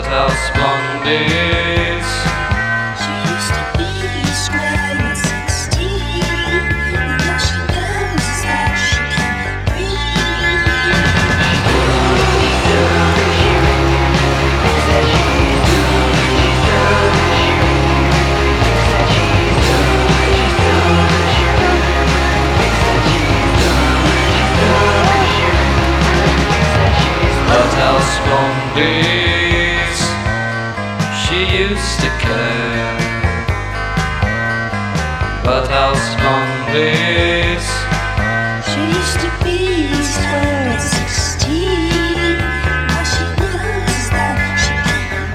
House Blondies. She used to be square at 16, and all she knows is that she can't breathe. House Blondies. She used to care. But House Blondies. She used to be square at 16, and all she knows is that she can't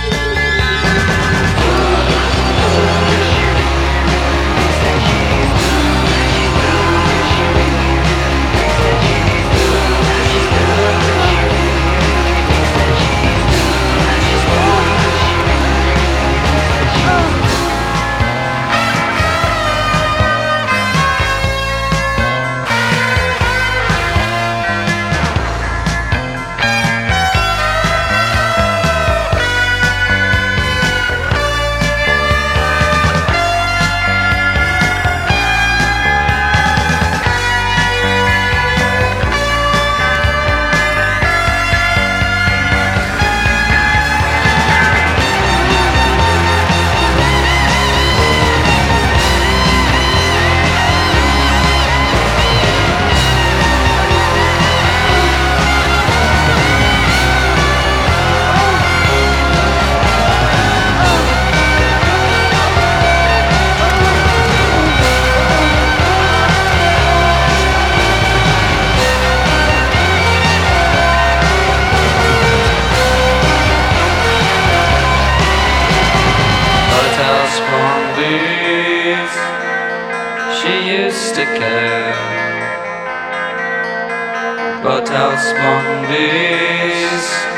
She used to care. But House Blondies.